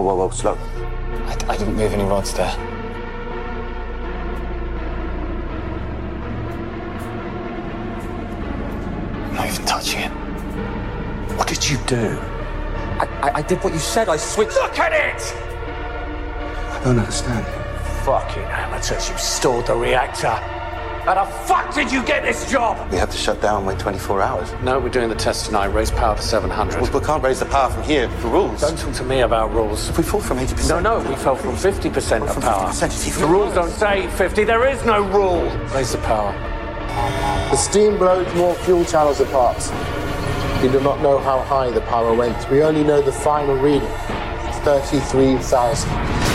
Whoa, slow. I didn't move any rods there. I'm not even touching it. What did you do? I did what you said. I switched. Look at it! I don't understand. Fucking amateurs, you stalled the reactor. How the fuck did you get this job? We have to shut down and wait 24 hours. No, we're doing the test tonight. Raise power to 700. Well, we can't raise the power from here for rules. Don't talk to me about rules. If we fall from 80%... No, we fell from 50% of from power. 50%, it's even The rules worse. don't say 50. There is no rule. Raise the power. The steam blows more fuel channels apart. We do not know how high the power went. We only know the final reading, 33,000.